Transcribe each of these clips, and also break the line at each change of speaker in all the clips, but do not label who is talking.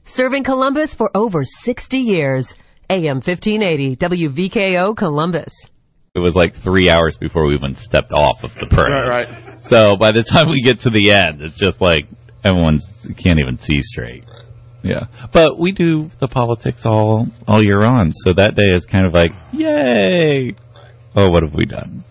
Serving Columbus for over 60 years. AM 1580, WVKO Columbus.
It was like 3 hours before we even stepped off of the parade.
Right.
So by the time we get to the end, it's just like everyone can't even see straight.
Right.
Yeah. But we do the politics all year on, so that day is kind of like, yay! Oh, what have we done?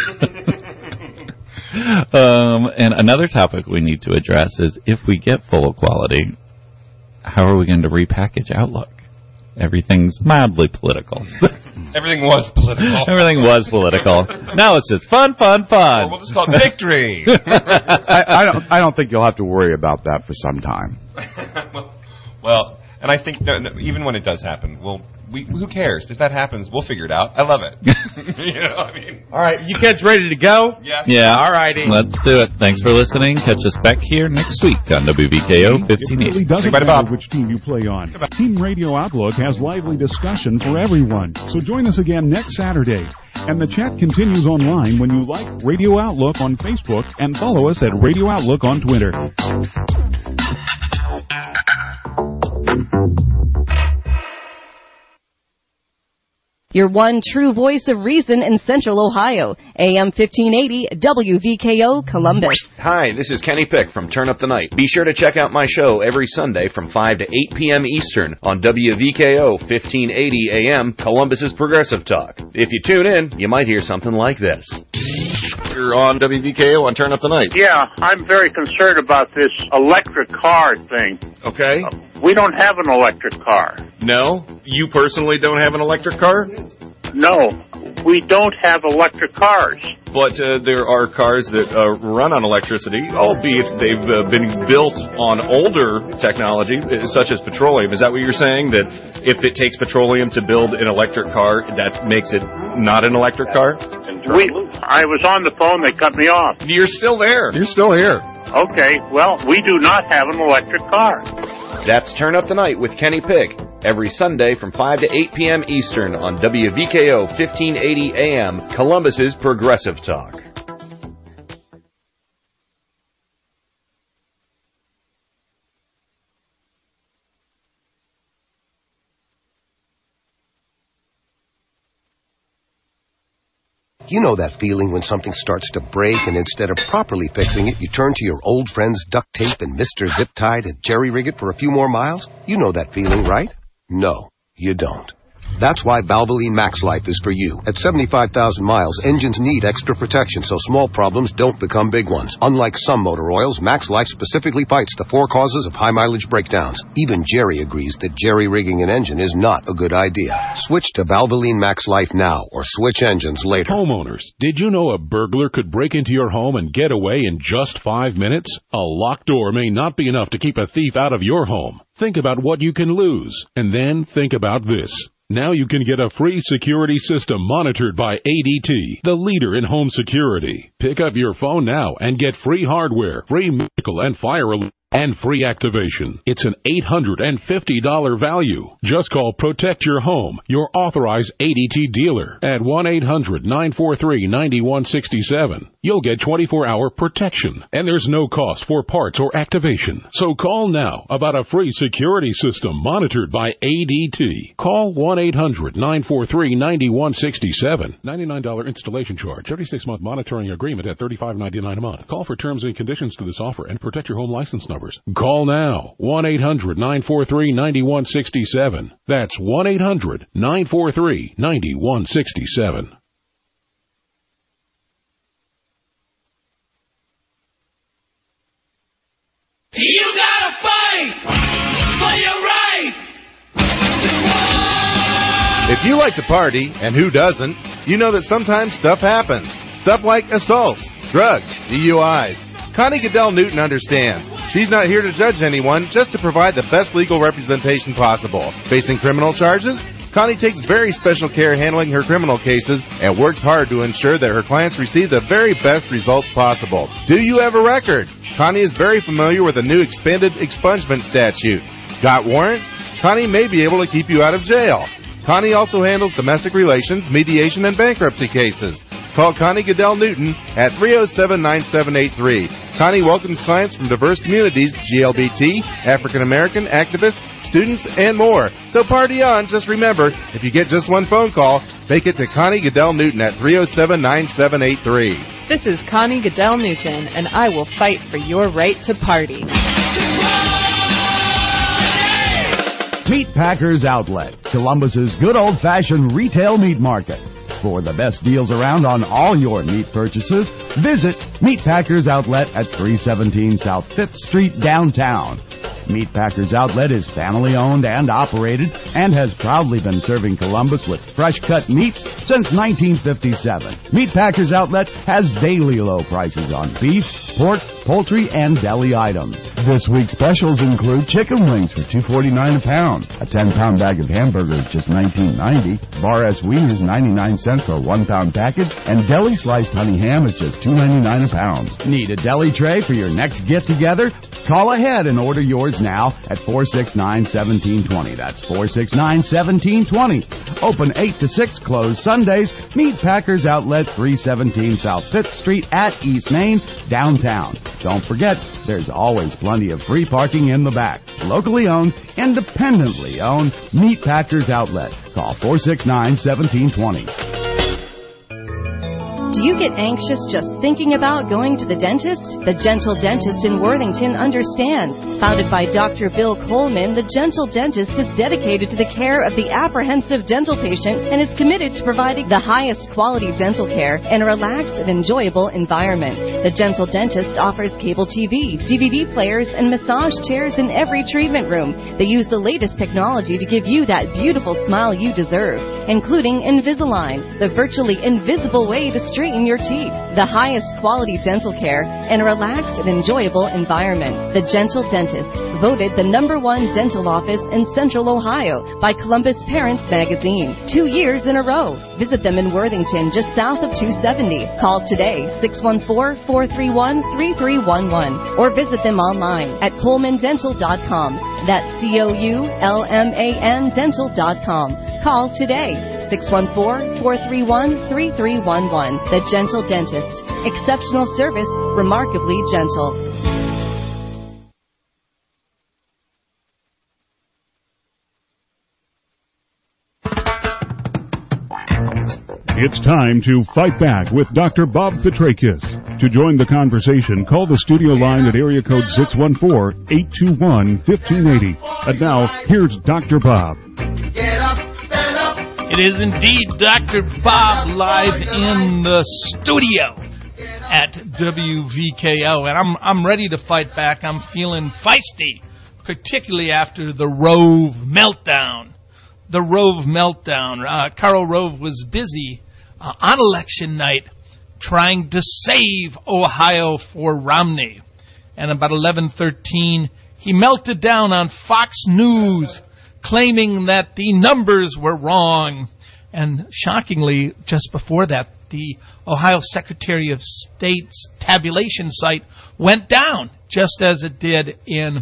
And another topic we need to address is if we get full equality, how are we going to repackage Outlook? Everything's mildly political.
Everything was political.
Everything was political. Now it's just fun.
Or we'll just call it victory.
I don't think you'll have to worry about that for some time.
Well, and I think even when it does happen, who cares? If that happens, we'll figure it out. I love it. You know what I mean?
All right, you kids ready to go?
Yes.
Yeah.
All righty.
Let's do it. Thanks for listening. Catch us back here next week on WVKO 1580.
It really doesn't matter which team you play on. Team Radio Outlook has lively discussion for everyone. So join us again next Saturday. And the chat continues online when you like Radio Outlook on Facebook and follow us at Radio Outlook on Twitter.
Your one true voice of reason in Central Ohio. AM 1580, WVKO Columbus.
Hi, this is Kenny Pick from Turn Up the Night. Be sure to check out my show every Sunday from 5 to 8 p.m. Eastern on WVKO 1580 AM, Columbus's Progressive Talk. If you tune in, you might hear something like this. You're on WVKO on Turn Up the Night.
Yeah, I'm very concerned about this electric car thing.
Okay.
We don't have an electric car.
No? You personally don't have an electric car?
No, we don't have electric cars.
But there are cars that run on electricity, albeit they've been built on older technology, such as petroleum. Is that what you're saying? That if it takes petroleum to build an electric car, that makes it not an electric car?
I was on the phone, they cut me off.
You're still there.
You're still here.
Okay, well, we do not have an electric car.
That's Turn Up the Night with Kenny Pick, every Sunday from 5 to 8 p.m. Eastern on WVKO 1580 AM, Columbus's Progressive Talk.
You know that feeling when something starts to break and instead of properly fixing it, you turn to your old friends duct tape and Mr. Zip Tie to jerry-rig it for a few more miles? You know that feeling, right? No, you don't. That's why Valvoline Max Life is for you. At 75,000 miles, engines need extra protection so small problems don't become big ones. Unlike some motor oils, Max Life specifically fights the 4 causes of high-mileage breakdowns. Even Jerry agrees that jerry-rigging an engine is not a good idea. Switch to Valvoline Max Life now or switch engines later.
Homeowners, did you know a burglar could break into your home and get away in just 5 minutes? A locked door may not be enough to keep a thief out of your home. Think about what you can lose, and then think about this. Now you can get a free security system monitored by ADT, the leader in home security. Pick up your phone now and get free hardware, free medical and fire alert, and free activation. It's an $850 value. Just call Protect Your Home, your authorized ADT dealer, at 1-800-943-9167. You'll get 24-hour protection, and there's no cost for parts or activation. So call now about a free security system monitored by ADT. Call 1-800-943-9167. $99 installation charge. 36-month monitoring agreement at $35.99 a month. Call for terms and conditions to this offer and protect your home license numbers. Call now. 1-800-943-9167. That's 1-800-943-9167.
You gotta fight for your right to war.
If you like to party, and who doesn't, you know that sometimes stuff happens. Stuff like assaults, drugs, DUIs. Connie Goodell Newton understands. She's not here to judge anyone, just to provide the best legal representation possible. Facing criminal charges? Connie takes very special care handling her criminal cases and works hard to ensure that her clients receive the very best results possible. Do you have a record? Connie is very familiar with the new expanded expungement statute. Got warrants? Connie may be able to keep you out of jail. Connie also handles domestic relations, mediation, and bankruptcy cases. Call Connie Goodell Newton at 307-9783. Connie welcomes clients from diverse communities, GLBT, African American, activists, students, and more. So party on. Just remember, if you get just one phone call, make it to Connie Goodell Newton at 307-9783.
This is Connie Goodell Newton, and I will fight for your right to party.
Meat Packers Outlet, Columbus's good old-fashioned retail meat market. For the best deals around on all your meat purchases, visit Meat Packers Outlet at 317 South 5th Street, downtown. Meat Packers Outlet is family-owned and operated and has proudly been serving Columbus with fresh-cut meats since 1957. Meat Packers Outlet has daily low prices on beef, pork, poultry, and deli items. This week's specials include chicken wings for $2.49 a pound, a 10-pound bag of hamburgers just $19.90, Bar S wieners 99 cents for a 1-pound package, and deli sliced honey ham is just $2.99 a pound. Need a deli tray for your next get-together? Call ahead and order yours now at 469-1720. That's 469-1720. Open 8 to 6, closed Sundays. Meat Packers Outlet, 317 South 5th Street at East Main, downtown. Don't forget, there's always plenty of free parking in the back. Locally owned, independently owned, Meat Packers Outlet. Call 469-1720.
Do you get anxious just thinking about going to the dentist? The Gentle Dentist in Worthington understands. Founded by Dr. Bill Coleman, the Gentle Dentist is dedicated to the care of the apprehensive dental patient and is committed to providing the highest quality dental care in a relaxed and enjoyable environment. The Gentle Dentist offers cable TV, DVD players, and massage chairs in every treatment room. They use the latest technology to give you that beautiful smile you deserve, including Invisalign, the virtually invisible way to straighten your teeth. The highest quality dental care in a relaxed and enjoyable environment. The Gentle Dentist, voted the #1 dental office in Central Ohio by Columbus Parents Magazine 2 years in a row. Visit them in Worthington, just south of 270. Call today, 614-431-3311, or visit them online at ColemanDental.com. That's COULMAN Dental.com. Call today, 614-431-3311. The Gentle Dentist. Exceptional service, remarkably gentle.
It's time to fight back with Dr. Bob Petrakis. To join the conversation, call the studio line at area code 614-821-1580. And now, here's Dr. Bob.
Get up, stand up. It is indeed Dr. Bob live in the studio at WVKO, and I'm ready to fight back. I'm feeling feisty, particularly after the Rove meltdown. The Rove meltdown. Karl Rove was busy on election night trying to save Ohio for Romney. And about 11:13, he melted down on Fox News, claiming that the numbers were wrong. And shockingly, just before that, the Ohio Secretary of State's tabulation site went down, just as it did in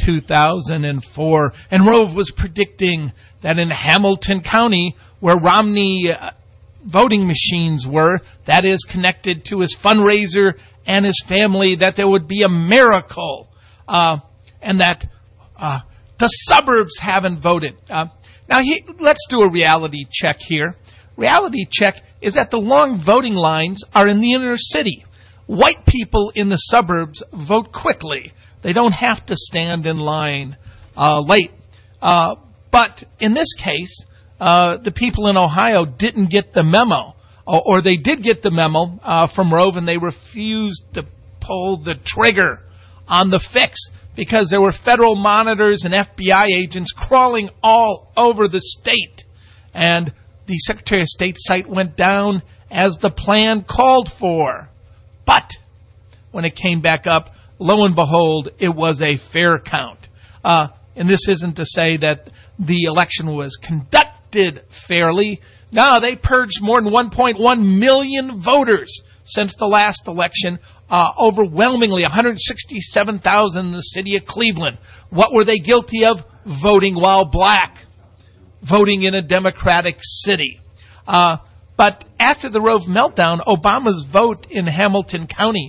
2004. And Rove was predicting that in Hamilton County, where Romney voting machines were, that is connected to his fundraiser and his family, that there would be a miracle, and that the suburbs haven't voted. Now, let's do a reality check here. Reality check is that the long voting lines are in the inner city. White people in the suburbs vote quickly. They don't have to stand in line late. But in this case, the people in Ohio didn't get the memo, or they did get the memo from Rove, and they refused to pull the trigger on the fix because there were federal monitors and FBI agents crawling all over the state. And the Secretary of State site went down as the plan called for. But when it came back up, lo and behold, it was a fair count. And this isn't to say that the election was conducted fairly. No, they purged more than 1.1 million voters since the last election, overwhelmingly 167,000 in the city of Cleveland. What were they guilty of? Voting while black. Voting in a Democratic city. But after the Rove meltdown, Obama's vote in Hamilton County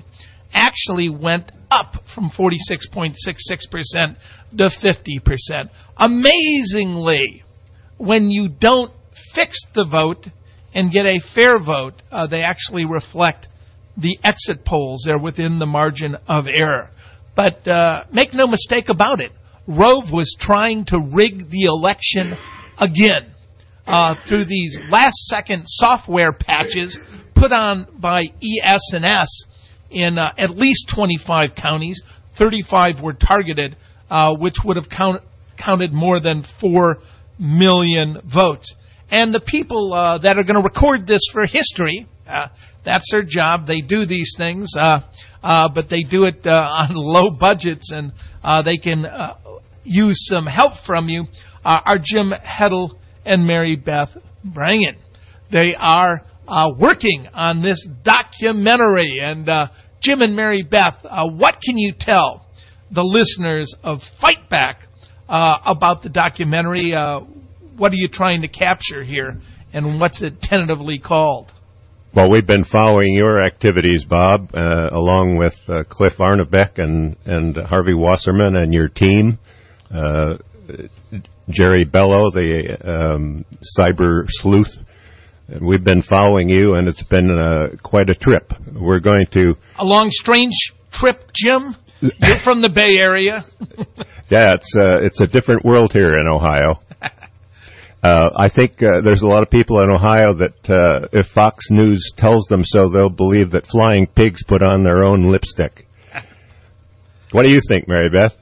actually went up from 46.66% to 50%. Amazingly, when you don't fix the vote and get a fair vote, they actually reflect the exit polls. They're within the margin of error. But make no mistake about it, Rove was trying to rig the election again through these last-second software patches put on by ES&S in at least 25 counties. 35 were targeted, which would have counted more than 4 million votes. And the people that are going to record this for history, that's their job. They do these things, but they do it on low budgets, and they can use some help from you, are Jim Heddle and Mary Beth Brangen. They are working on this documentary. And Jim and Mary Beth, what can you tell the listeners of Fight Back about the documentary? What are you trying to capture here, and what's it tentatively called?
Well, we've been following your activities, Bob, along with Cliff Arnebeck and Harvey Wasserman and your team. Jerry Bello, the cyber sleuth. We've been following you, and it's been quite a trip. We're going to... A
long, strange trip, Jim? You're from the Bay Area.
Yeah, it's a different world here in Ohio. I think there's a lot of people in Ohio that if Fox News tells them so, they'll believe that flying pigs put on their own lipstick. What do you think, Mary Beth?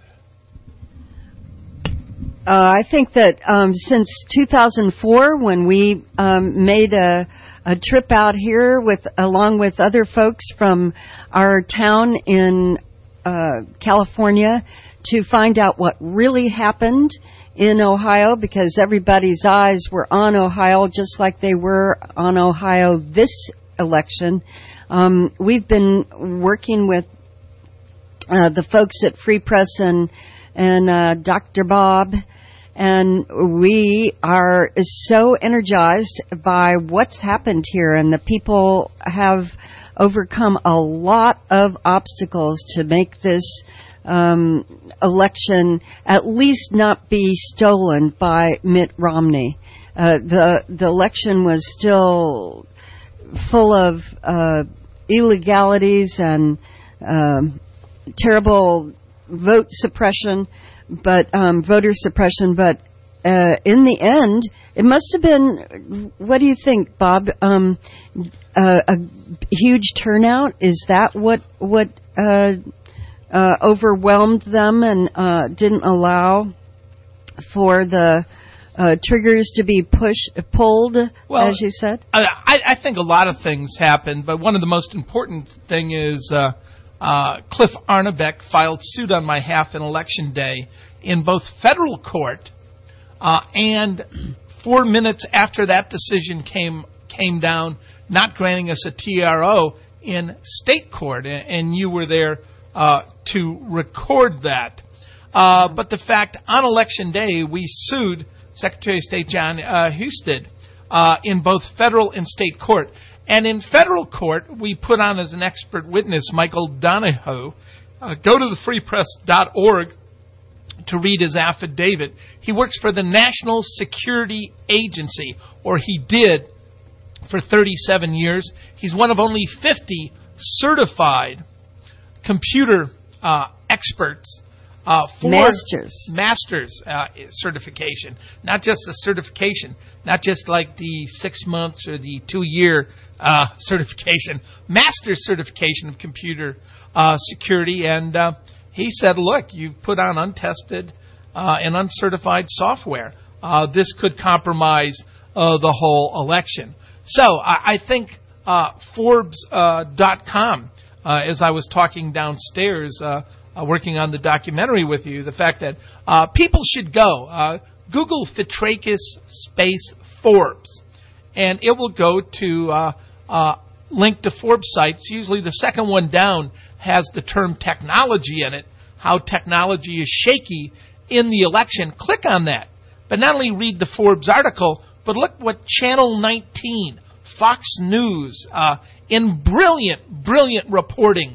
I think that since 2004, when we made a trip out here along with other folks from our town in California to find out what really happened in Ohio, because everybody's eyes were on Ohio just like they were on Ohio this election. We've been working with the folks at Free Press and Dr. Bob, and we are so energized by what's happened here, and the people have overcome a lot of obstacles to make this election at least not be stolen by Mitt Romney. The election was still full of illegalities and terrible voter suppression, but in the end, it must have been, what do you think, Bob? A huge turnout? Is that what overwhelmed them and didn't allow for the triggers to be pulled, as you said?
I think a lot of things happened, but one of the most important thing is Cliff Arnebeck filed suit on my behalf in Election Day in both federal court and 4 minutes after that decision came down, not granting us a TRO in state court, and you were there to record that. But the fact, on Election Day, we sued Secretary of State John Husted in both federal and state court. And in federal court, we put on as an expert witness Michael Donahoe. Go to thefreepress.org to read his affidavit. He works for the National Security Agency, or he did for 37 years. He's one of only 50 certified computer experts for master's certification. Not just the certification, not just like the 6 months or the 2-year certification, master's certification of computer security. And he said, look, you've put on untested and uncertified software. This could compromise the whole election. So I think Forbes.com, as I was talking downstairs, working on the documentary with you, the fact that people should go. Google Fitrakis space Forbes, and it will go to link to Forbes sites. Usually the second one down has the term technology in it, how technology is shaky in the election. Click on that. But not only read the Forbes article, but look what Channel 19, Fox News, in brilliant reporting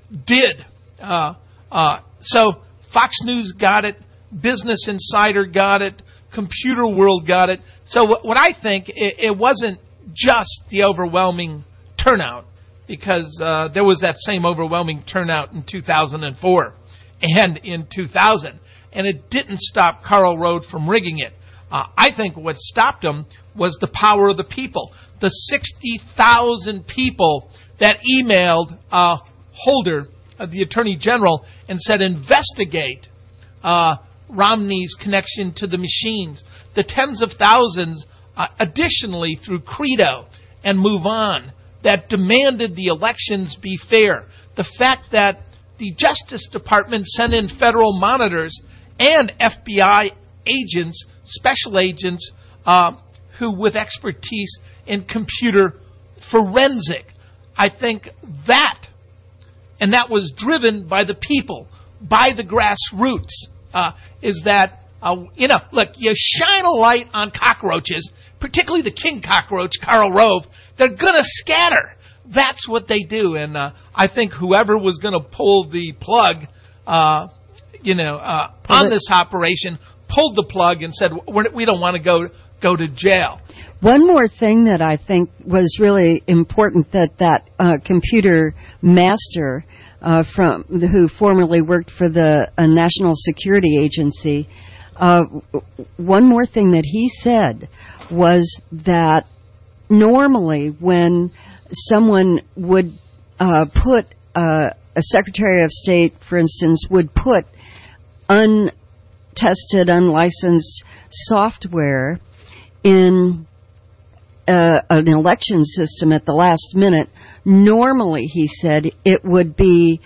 did. So Fox News got it, Business Insider got it, Computer World got it. So what I think, it wasn't just the overwhelming turnout, because there was that same overwhelming turnout in 2004 and in 2000, and it didn't stop Karl Rove from rigging it. I think what stopped him was the power of the people. The 60,000 people that emailed Holder, the Attorney General, and said, investigate Romney's connection to the machines. The tens of thousands, additionally, through Credo and Move On, that demanded the elections be fair. The fact that the Justice Department sent in federal monitors and FBI agents, special agents, who with expertise in computer forensic. I think that, and that was driven by the people, by the grassroots, is that, look, you shine a light on cockroaches, particularly the king cockroach, Karl Rove, they're going to scatter. That's what they do. And I think whoever was going to pull the plug, on this operation, pulled the plug and said, we don't want to go to jail.
One more thing that I think was really important that computer master who formerly worked for the National Security Agency, one more thing that he said was that normally when someone would put a Secretary of State, for instance, would put untested, unlicensed software in an election system at the last minute, normally, he said, it would be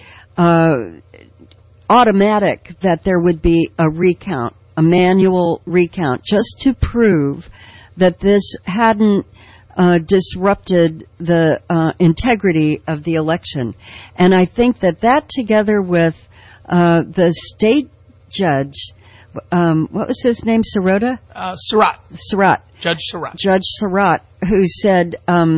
automatic that there would be a recount, a manual recount, just to prove that this hadn't disrupted the integrity of the election. And I think that together with the state judge, what was his name, Sirota? Surratt.
Judge Surratt.
Judge Surratt, who said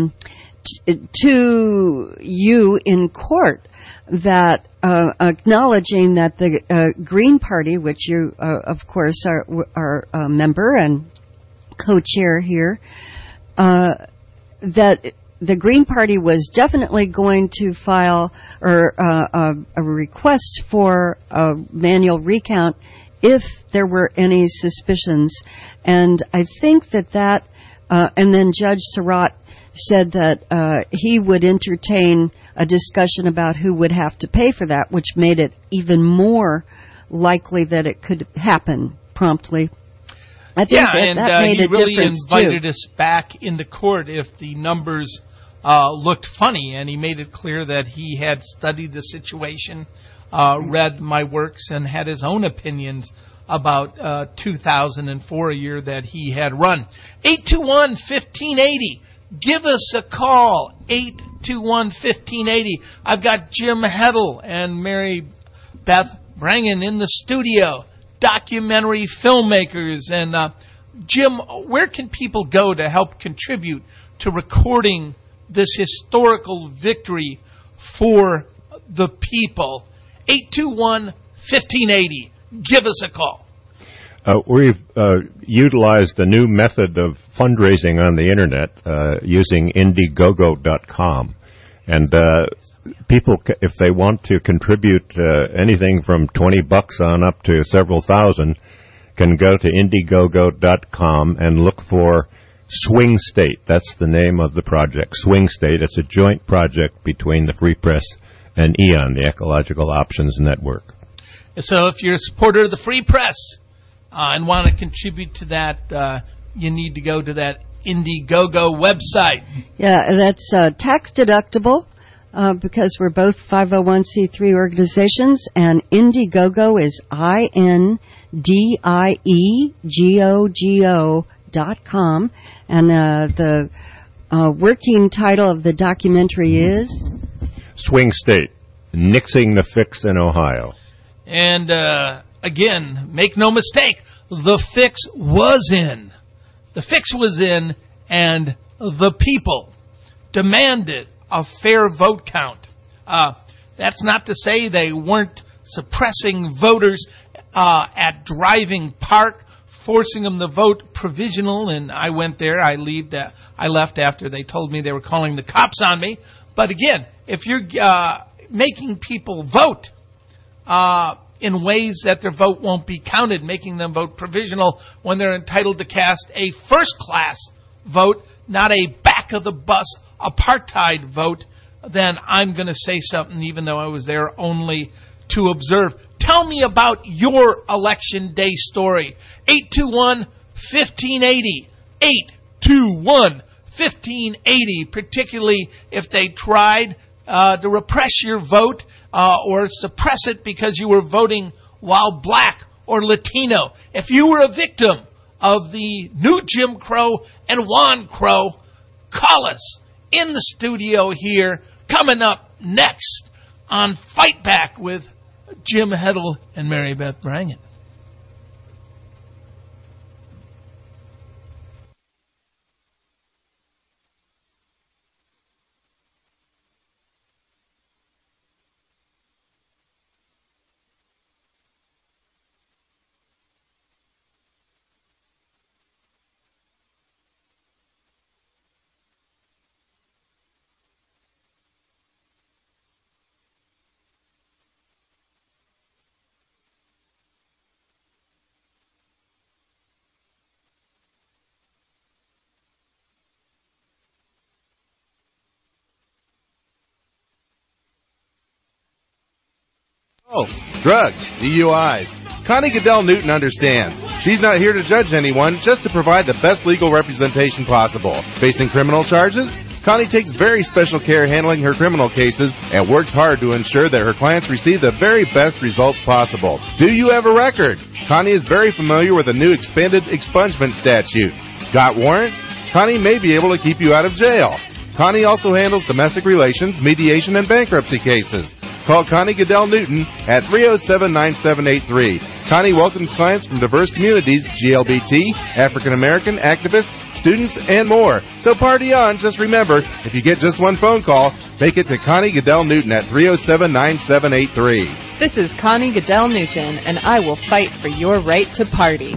to you in court that acknowledging that the Green Party, which you, of course, are a member and co-chair here, that the Green Party was definitely going to file a request for a manual recount if there were any suspicions. And I think that and then Judge Surratt said that he would entertain a discussion about who would have to pay for that, which made it even more likely that it could happen promptly. I think that made a
really
difference
invited
too.
us back into court if the numbers looked funny, and he made it clear that he had studied the situation, read my works, and had his own opinions about 2004, a year that he had run. 821-1580. Give us a call, 821-1580. I've got Jim Heddle and Mary Beth Brangen in the studio, documentary filmmakers. And Jim, where can people go to help contribute to recording this historical victory for the people? 821-1580. Give us a call.
We've utilized a new method of fundraising on the Internet using Indiegogo.com. And people, if they want to contribute anything from $20 on up to several thousand, can go to Indiegogo.com and look for Swing State. That's the name of the project, Swing State. It's a joint project between the Free Press and EON, the Ecological Options Network.
So if you're a supporter of the Free Press and want to contribute to that, you need to go to that Indiegogo website.
Yeah, that's tax deductible because we're both 501c3 organizations, and Indiegogo is INDIEGOGO.com, and the working title of the documentary is
Swing State, Nixing the Fix in Ohio.
And again, make no mistake, the fix was in. The fix was in, and the people demanded a fair vote count. That's not to say they weren't suppressing voters at Driving Park, forcing them to vote provisional, and I went there. I left after they told me they were calling the cops on me. But again, if you're making people vote in ways that their vote won't be counted, making them vote provisional when they're entitled to cast a first-class vote, not a back-of-the-bus apartheid vote, then I'm going to say something even though I was there only to observe. Tell me about your Election Day story. 821-1580. 821-1580, particularly if they tried to repress your vote or suppress it because you were voting while black or Latino. If you were a victim of the new Jim Crow and Juan Crow, call us in the studio here. Coming up next on Fight Back with Jim Heddle and Mary Beth Brangan.
Drugs, DUIs. Connie Goodell Newton understands. She's not here to judge anyone, just to provide the best legal representation possible. Facing criminal charges? Connie takes very special care handling her criminal cases and works hard to ensure that her clients receive the very best results possible. Do you have a record? Connie is very familiar with the new expanded expungement statute. Got warrants? Connie may be able to keep you out of jail. Connie also handles domestic relations, mediation, and bankruptcy cases. Call Connie Goodell Newton at 307-9783. Connie welcomes clients from diverse communities, GLBT, African American, activists, students, and more. So party on. Just remember, if you get just one phone call, make it to Connie Goodell Newton at 307-9783.
This is Connie Goodell Newton, and I will fight for your right to party.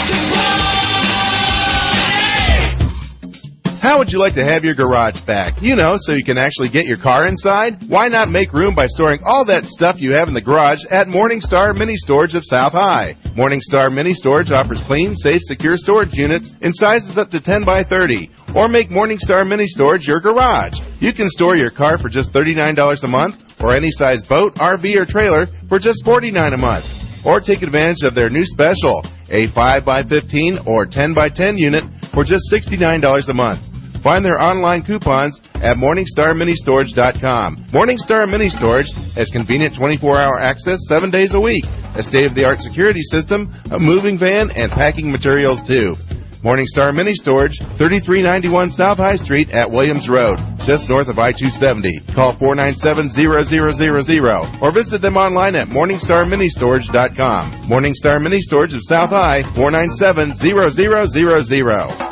How would you like to have your garage back? You know, so you can actually get your car inside? Why not make room by storing all that stuff you have in the garage at Morningstar Mini Storage of South High? Morningstar Mini Storage offers clean, safe, secure storage units in sizes up to 10 by 30. Or make Morningstar Mini Storage your garage. You can store your car for just $39 a month, or any size boat, RV, or trailer for just $49 a month. Or take advantage of their new special, a 5 by 15 or 10 by 10 unit for just $69 a month. Find their online coupons at MorningstarMiniStorage.com. Morningstar Mini Storage has convenient 24-hour access 7 days a week, a state-of-the-art security system, a moving van, and packing materials, too. Morningstar Mini Storage, 3391 South High Street at Williams Road, just north of I-270. Call 497-0000 or visit them online at MorningstarMiniStorage.com. Morningstar Mini Storage of South High, 497-0000.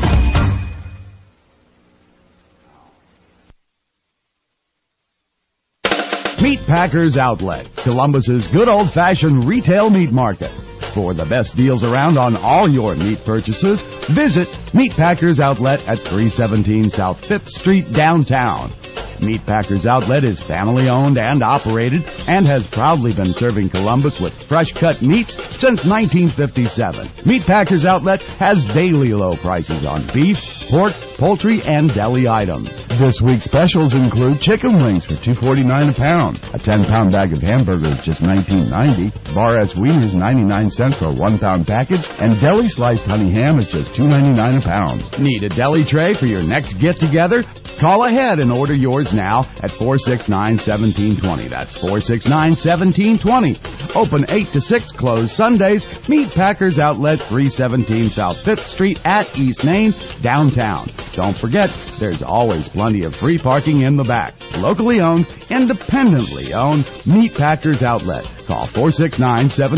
Meat Packers Outlet, Columbus's good old-fashioned retail meat market. For the best deals around on all your meat purchases, visit Meat Packers Outlet at 317 South 5th Street, downtown. Meat Packers Outlet is family-owned and operated and has proudly been serving Columbus with fresh-cut meats since 1957. Meat Packers Outlet has daily low prices on beef, pork, poultry, and deli items. This week's specials include chicken wings for $2.49 a pound, a 10-pound bag of hamburgers just $19.90, Bar S wieners 99 cents for a 1-pound package, and deli sliced honey ham is just $2.99 a pound. Need a deli tray for your next get-together? Call ahead and order yours now at 469-1720. That's 469-1720. Open 8 to 6, closed Sundays. Meat Packers Outlet, 317 South 5th Street at East Main, downtown. Don't forget, there's always plenty of free parking in the back. Locally owned, independently owned, Meat Packers Outlet. Call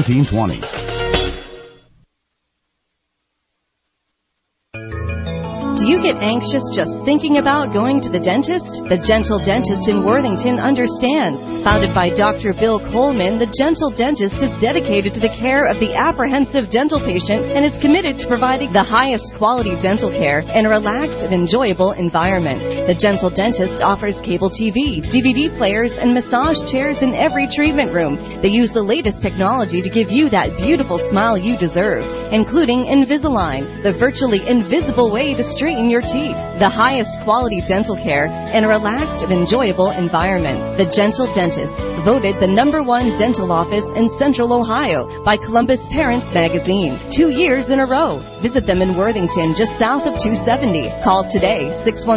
469-1720.
Do you get anxious just thinking about going to the dentist? The Gentle Dentist in Worthington understands. Founded by Dr. Bill Coleman, the Gentle Dentist is dedicated to the care of the apprehensive dental patient and is committed to providing the highest quality dental care in a relaxed and enjoyable environment. The Gentle Dentist offers cable TV, DVD players, and massage chairs in every treatment room. They use the latest technology to give you that beautiful smile you deserve, including Invisalign, the virtually invisible way to straighten your teeth. The highest quality dental care in a relaxed and enjoyable environment. The Gentle Dentist, voted the #1 dental office in Central Ohio by Columbus Parents Magazine 2 years in a row. Visit them in Worthington, just south of 270. Call today,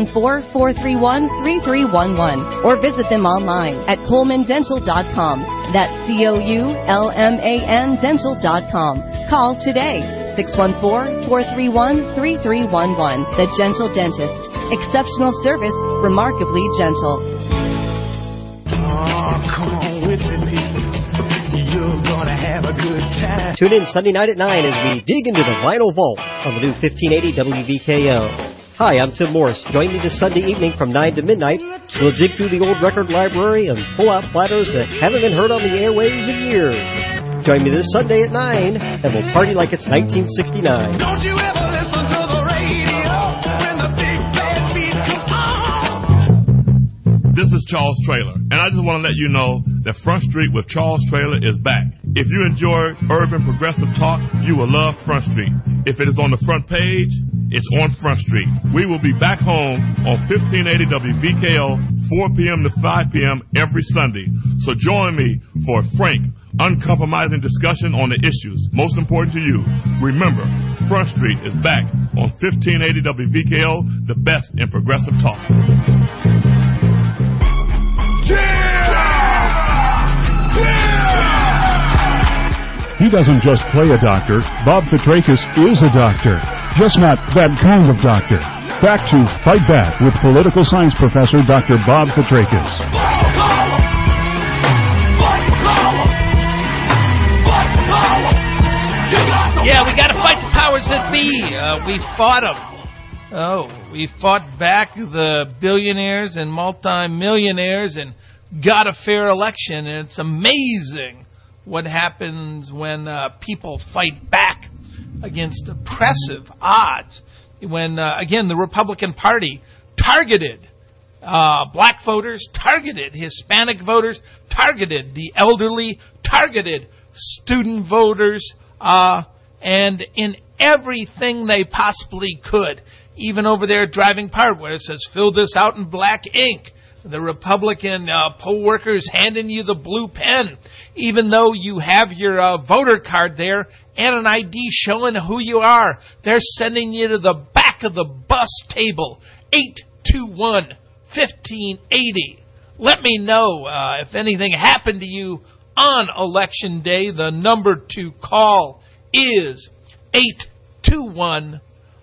614-431-3311, or visit them online at ColemanDental.com. That's COULMAN Dental.com. Call today, 614-431-3311. The Gentle Dentist. Exceptional service, remarkably gentle.
Oh, come on with me, people. You're gonna have a good time.
Tune in Sunday night at 9 as we dig into the vinyl vault on the new 1580 WVKO. Hi, I'm Tim Morris. Join me this Sunday evening from 9 to midnight. We'll dig through the old record library and pull out platters that haven't been heard on the airwaves in years. Join me this Sunday at 9, and we'll party like it's 1969.
Don't you ever listen to the radio when the big bad beat comes on.
This is Charles Traylor, and I just want to let you know that Front Street with Charles Traylor is back. If you enjoy urban progressive talk, you will love Front Street. If it is on the front page, it's on Front Street. We will be back home on 1580 WVKO, 4 p.m. to 5 p.m. every Sunday. So join me for a frank, uncompromising discussion on the issues most important to you. Remember, Front Street is back on 1580 WVKO, the best in progressive talk.
He doesn't just play a doctor. Bob Petrakis is a doctor, just not that kind of doctor. Back to Fight Back with political science professor Dr. Bob Petrakis.
Yeah, we got to fight the powers that be. We fought them. Oh, we fought back the billionaires and multimillionaires and got a fair election. And it's amazing what happens when people fight back against oppressive odds. When, again, the Republican Party targeted black voters, targeted Hispanic voters, targeted the elderly, targeted student voters, and in everything they possibly could. Even over there driving part where it says, fill this out in black ink. The Republican poll workers handing you the blue pen, even though you have your voter card there and an ID showing who you are. They're sending you to the back of the bus table, 821-1580. Let me know if anything happened to you on Election Day. The number to call is 821-1580.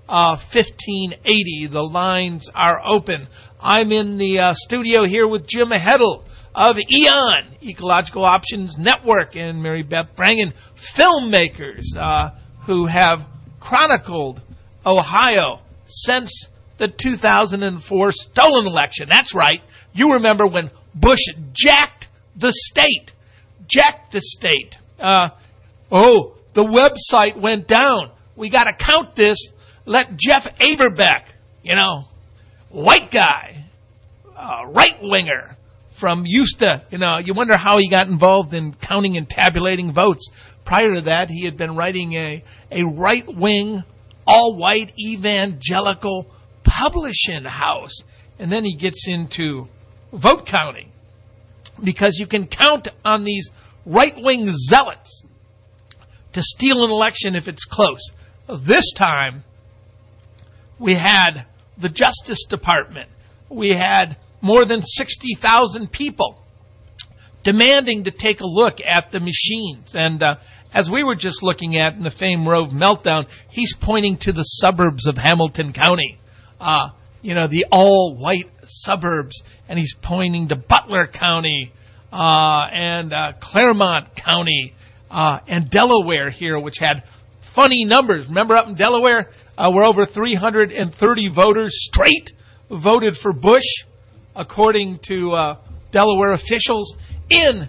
The lines are open. I'm in the studio here with Jim Heddle of EON, Ecological Options Network, and Mary Beth Brangen, filmmakers who have chronicled Ohio since the 2004 stolen election. That's right. You remember when Bush jacked the state. The website went down. We got to count this. Let Jeff Averbeck, white guy, right-winger from Houston, you wonder how he got involved in counting and tabulating votes. Prior to that, he had been writing a right-wing, all-white, evangelical publishing house. And then he gets into vote counting, because you can count on these right-wing zealots to steal an election if it's close. This time, we had the Justice Department. We had more than 60,000 people demanding to take a look at the machines. And as we were just looking at in the Fame Rove meltdown, he's pointing to the suburbs of Hamilton County, the all-white suburbs. And he's pointing to Butler County and Claremont County and Delaware here, which had funny numbers. Remember up in Delaware, where over 330 voters straight voted for Bush, according to Delaware officials, in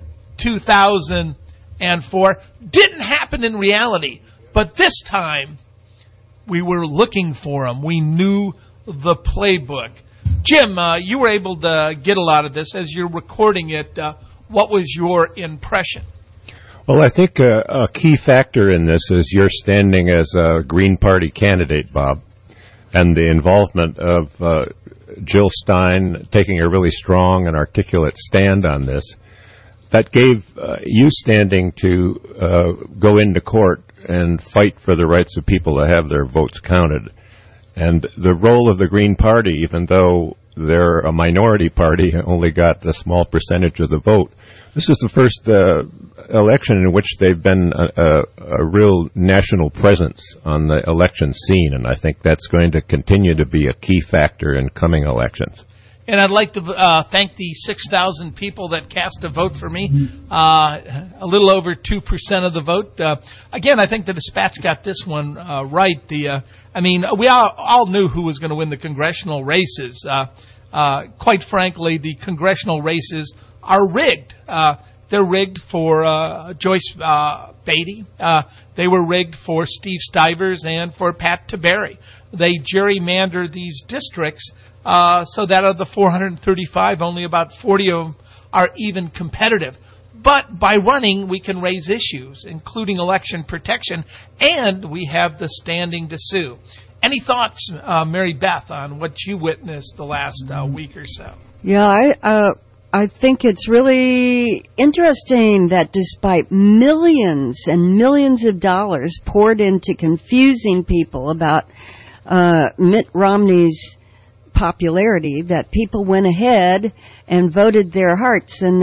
2004. Didn't happen in reality, but this time we were looking for them. We knew the playbook. Jim, you were able to get a lot of this as you're recording it. What was your impression?
Well, I think a key factor in this is your standing as a Green Party candidate, Bob, and the involvement of Jill Stein taking a really strong and articulate stand on this. That gave you standing to go into court and fight for the rights of people to have their votes counted. And the role of the Green Party, even though they're a minority party, only got a small percentage of the vote. This is the first election in which they've been a real national presence on the election scene, and I think that's going to continue to be a key factor in coming elections.
And I'd like to thank the 6,000 people that cast a vote for me. A little over 2% of the vote. Again, I think the Dispatch got this one right. We all knew who was going to win the congressional races. Quite frankly, the congressional races are rigged. They're rigged for Joyce Beatty. They were rigged for Steve Stivers and for Pat Tiberi. They gerrymander these districts so that of the 435, only about 40 of them are even competitive. But by running, we can raise issues, including election protection, and we have the standing to sue. Any thoughts, Mary Beth, on what you witnessed the last week or so?
Yeah, I think it's really interesting that despite millions and millions of dollars poured into confusing people about Mitt Romney's popularity, that people went ahead and voted their hearts and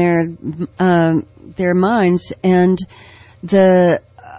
their minds. And the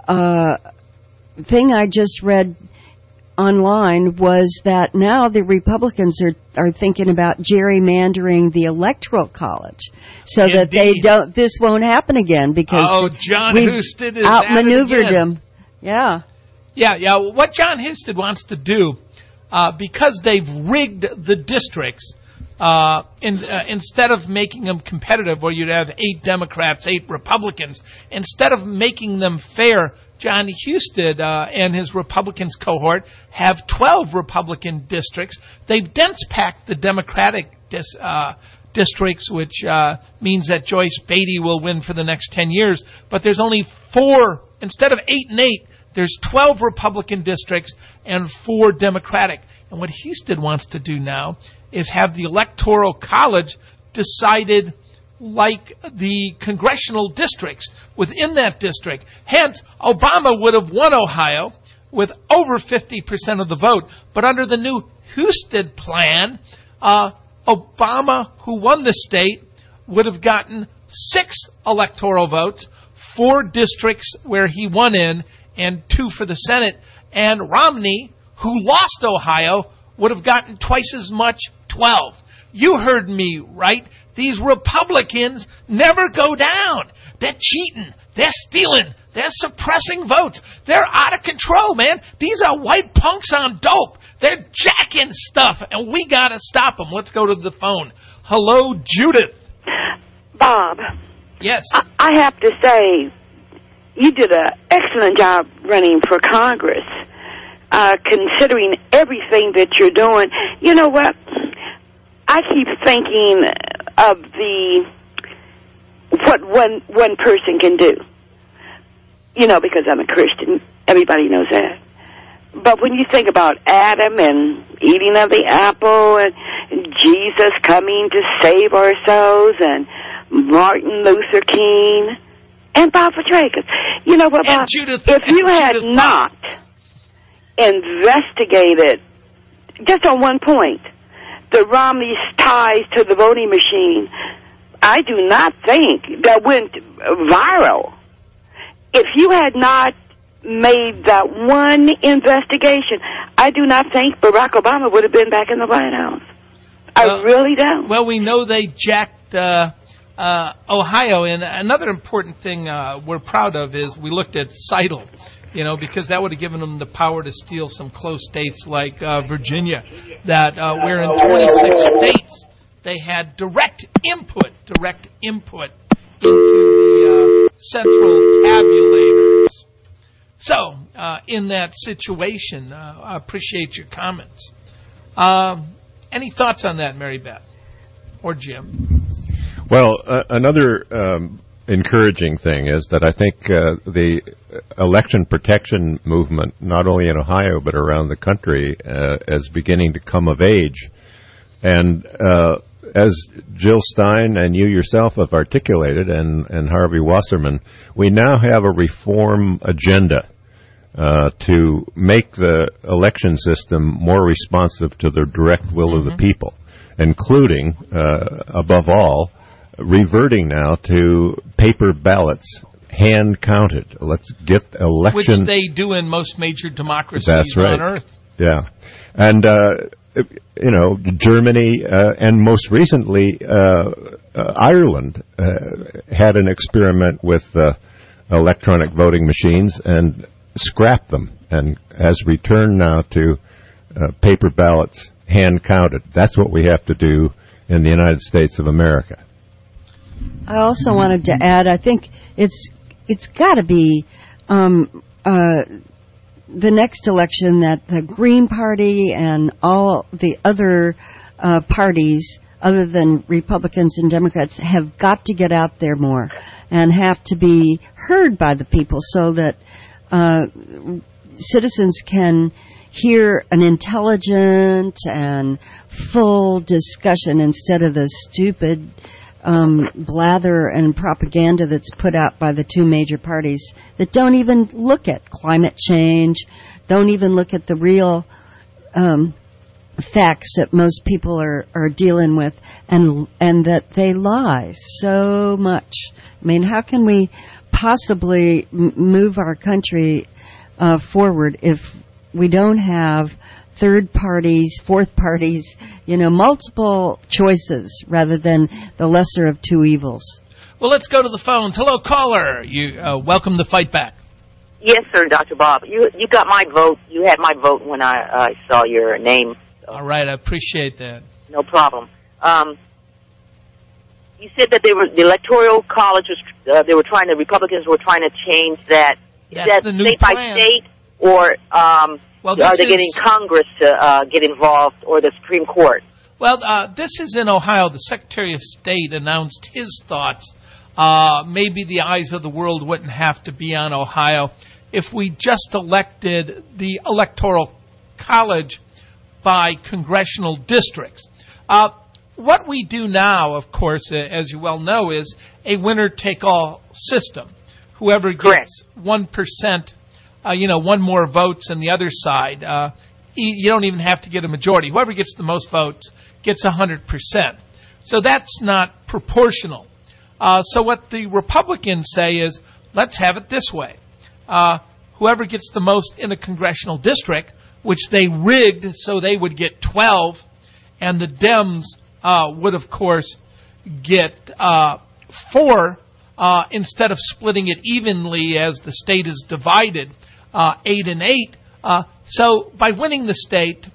thing I just read online was that now the Republicans are thinking about gerrymandering the Electoral College so that this won't happen again because
John Husted is
outmaneuvered him. Yeah.
What John Husted wants to do, because they've rigged the districts, instead of making them competitive where you'd have 8 Democrats, 8 Republicans, instead of making them fair, John Husted and his Republicans cohort have 12 Republican districts. They've dense-packed the Democratic districts, which means that Joyce Beatty will win for the next 10 years. But there's only 4, instead of 8 and 8, there's 12 Republican districts and 4 Democratic. And what Husted wants to do now is have the Electoral College decided like the congressional districts within that district. Hence, Obama would have won Ohio with over 50% of the vote. But under the new Husted plan, Obama, who won the state, would have gotten 6 electoral votes, 4 districts where he won in, and 2 for the Senate. And Romney, who lost Ohio, would have gotten twice as much, 12. You heard me right. These Republicans never go down. They're cheating. They're stealing. They're suppressing votes. They're out of control, man. These are white punks on dope. They're jacking stuff, and we got to stop them. Let's go to the phone. Hello, Judith.
Bob.
Yes.
I have to say, you did an excellent job running for Congress, considering everything that you're doing. You know what? I keep thinking of what one person can do. You know, because I'm a Christian. Everybody knows that. But when you think about Adam and eating of the apple and Jesus coming to save our souls and Martin Luther King and Bob Petrakis. You know what, Bob? If you had not investigated, just on one point, the Romney's ties to the voting machine, I do not think that went viral. If you had not made that one investigation, I do not think Barack Obama would have been back in the White House. I really don't.
Well, we know they jacked Ohio, and another important thing we're proud of is we looked at Seidel. because that would have given them the power to steal some close states like Virginia, that where in 26 states they had direct input into the central tabulators. So, in that situation, I appreciate your comments. Any thoughts on that, Mary Beth or Jim?
Well, another encouraging thing is that I think the election protection movement, not only in Ohio but around the country, is beginning to come of age. And as Jill Stein and you yourself have articulated, and Harvey Wasserman, we now have a reform agenda to make the election system more responsive to the direct will of the people, including, above all, reverting now to paper ballots, hand counted. Let's get election.
Which they do in most major democracies
on
Earth.
Yeah. And, Germany and most recently Ireland had an experiment with electronic voting machines and scrapped them and has returned now to paper ballots, hand counted. That's what we have to do in the United States of America.
I also wanted to add, I think it's got to be the next election that the Green Party and all the other parties, other than Republicans and Democrats, have got to get out there more and have to be heard by the people so that citizens can hear an intelligent and full discussion instead of the stupid blather and propaganda that's put out by the two major parties that don't even look at climate change, don't even look at the real facts that most people are dealing with, and that they lie so much. I mean, how can we possibly move our country forward if we don't have third parties, fourth parties, multiple choices rather than the lesser of two evils?
Well, let's go to the phones. Hello, caller. You welcome to Fight Back.
Yes, sir, Dr. Bob. You got my vote. You had my vote when I saw your name. So.
All right, I appreciate that.
No problem. You said that the Electoral College was, Republicans were trying to change that.
That's
is that
the new
state
plan.
by state, or are they getting Congress to get involved, or the Supreme Court?
Well, this is in Ohio. The Secretary of State announced his thoughts. Maybe the eyes of the world wouldn't have to be on Ohio if we just elected the Electoral College by congressional districts. What we do now, of course, as you well know, is a winner-take-all system. Whoever gets 1%, one more votes than the other side, you don't even have to get a majority. Whoever gets the most votes gets 100%. So that's not proportional. So what the Republicans say is, let's have it this way. Whoever gets the most in a congressional district, which they rigged so they would get 12, and the Dems would, of course, get 4, instead of splitting it evenly as the state is divided, 8 and 8. So by winning the state,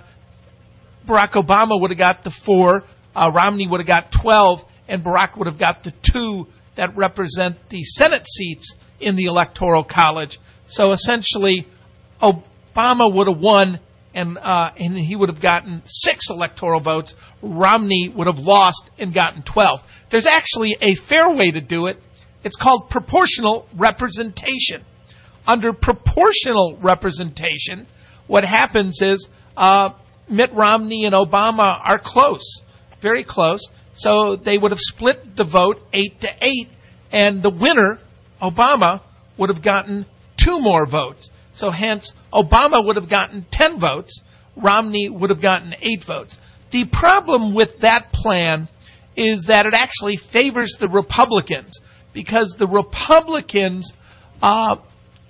Barack Obama would have got the 4, Romney would have got 12, and Barack would have got the 2 that represent the Senate seats in the Electoral College. So essentially, Obama would have won, and he would have gotten 6 electoral votes. Romney would have lost and gotten 12. There's actually a fair way to do it. It's called proportional representation. Under proportional representation, what happens is Mitt Romney and Obama are close, very close. So they would have split the vote 8-8, and the winner, Obama, would have gotten 2 more votes. So hence, Obama would have gotten 10 votes. Romney would have gotten 8 votes. The problem with that plan is that it actually favors the Republicans, because the Republicans, the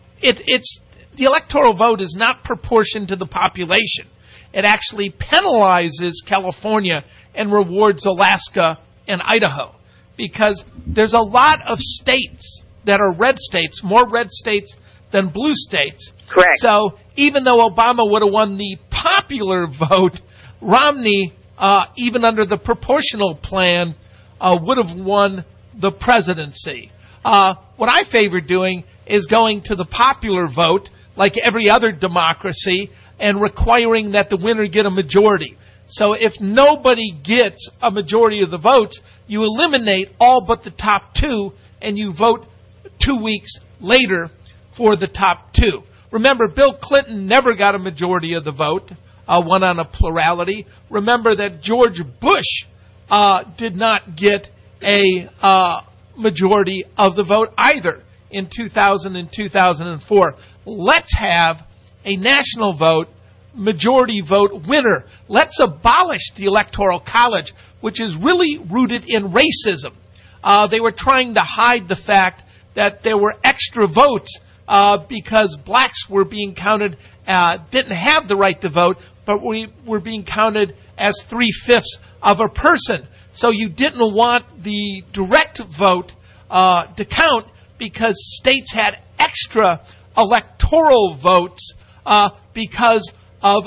electoral vote is not proportioned to the population. It actually penalizes California and rewards Alaska and Idaho, because there's a lot of states that are red states, more red states than blue states.
Correct.
So even though Obama would have won the popular vote, Romney, even under the proportional plan, would have won the presidency. What I favor doing is going to the popular vote, like every other democracy, and requiring that the winner get a majority. So if nobody gets a majority of the votes, you eliminate all but the top two, and you vote 2 weeks later for the top two. Remember, Bill Clinton never got a majority of the vote, won on a plurality. Remember that George Bush did not get a majority of the vote either in 2000 and 2004. Let's have a national vote, majority vote winner. Let's abolish the Electoral College, which is really rooted in racism. They were trying to hide the fact that there were extra votes because blacks were being counted, didn't have the right to vote, but we were being counted as 3/5 of a person. So you didn't want the direct vote to count because states had extra electoral votes because of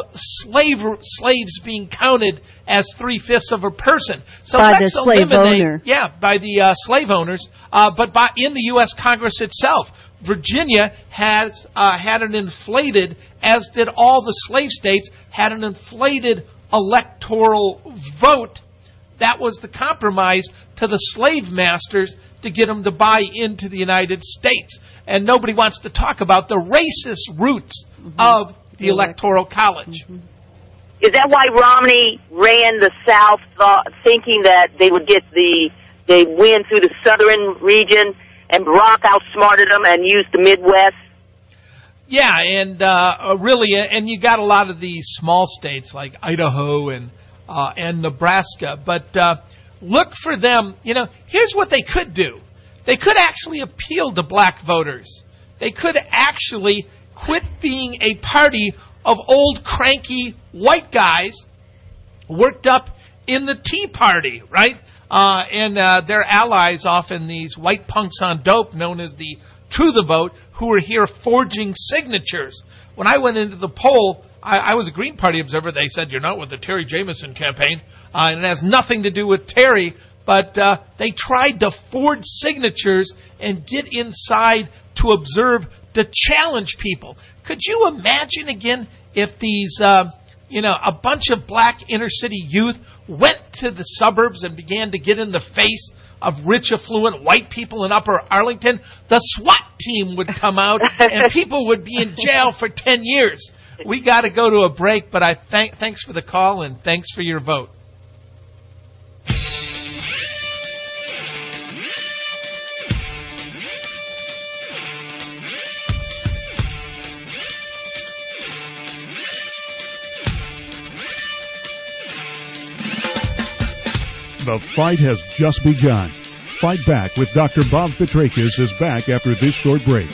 slaves being counted as 3/5 of a person. So
by
let's
the slave owner.
Yeah, by the slave owners, but in the U.S. Congress itself. Virginia has had an inflated, as did all the slave states, had an inflated electoral vote. That was the compromise to the slave masters to get them to buy into the United States. And nobody wants to talk about the racist roots of the Electoral College.
Is that why Romney ran the South, thinking that they would get they win through the southern region, and Barack outsmarted them and used the Midwest?
Yeah, and really, and you got a lot of these small states like Idaho and Nebraska, but look for them. You know, here's what they could do. They could actually appeal to black voters. They could actually quit being a party of old cranky white guys worked up in the Tea Party, right? And their allies, often these white punks on dope known as the True the Vote, who were here forging signatures. When I went into the poll, I was a Green Party observer. They said, you're not with the Terry Jameson campaign. And it has nothing to do with Terry, but they tried to forge signatures and get inside to observe, to challenge people. Could you imagine, again, if these, a bunch of black inner city youth went to the suburbs and began to get in the face of rich, affluent white people in Upper Arlington? The SWAT team would come out and people would be in jail for 10 years. We got to go to a break, but thanks for the call and thanks for your vote.
The fight has just begun. Fight Back with Dr. Bob Petrakis is back after this short break.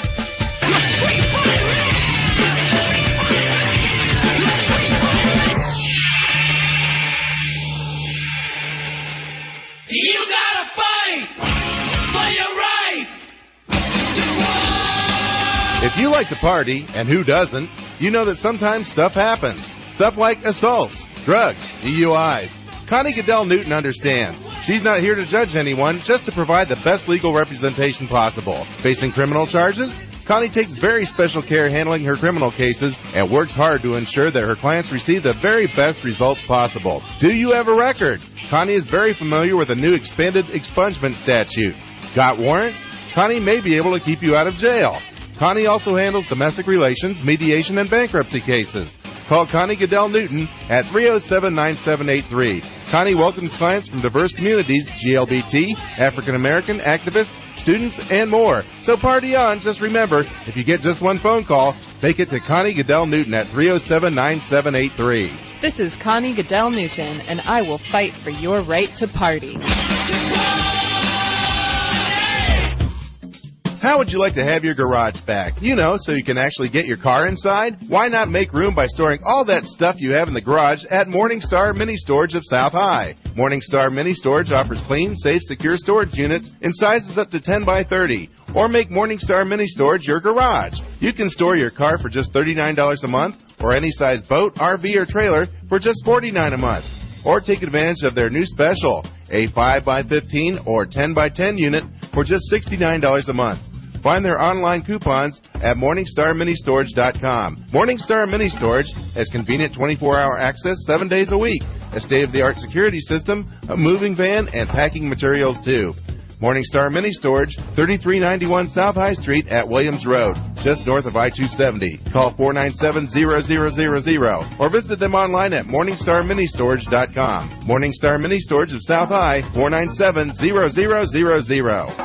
You gotta fight for your right to run.
If you like to party, and who doesn't, you know that sometimes stuff happens. Stuff like assaults, drugs, DUIs. Connie Goodell Newton understands. She's not here to judge anyone, just to provide the best legal representation possible. Facing criminal charges? Connie takes very special care handling her criminal cases and works hard to ensure that her clients receive the very best results possible. Do you have a record? Connie is very familiar with the new expanded expungement statute. Got warrants? Connie may be able to keep you out of jail. Connie also handles domestic relations, mediation, and bankruptcy cases. Call Connie Goodell Newton at 307-9783. Connie welcomes clients from diverse communities, GLBT, African American, activists, students, and more. So party on. Just remember, if you get just one phone call, make it to Connie Goodell Newton at 307-9783.
This is Connie Goodell Newton, and I will fight for your right to party.
How would you like to have your garage back? You know, so you can actually get your car inside? Why not make room by storing all that stuff you have in the garage at Morningstar Mini Storage of South High? Morningstar Mini Storage offers clean, safe, secure storage units in sizes up to 10 by 30. Or make Morningstar Mini Storage your garage. You can store your car for just $39 a month, or any size boat, RV, or trailer for just $49 a month. Or take advantage of their new special, a 5 by 15 or 10 by 10 unit for just $69 a month. Find their online coupons at MorningstarMiniStorage.com. Morningstar Mini Storage has convenient 24-hour access 7 days a week, a state-of-the-art security system, a moving van, and packing materials too. Morningstar Mini Storage, 3391 South High Street at Williams Road, just north of I-270. Call 497-0000 or visit them online at MorningstarMiniStorage.com. Morningstar Mini Storage of South High, 497-0000.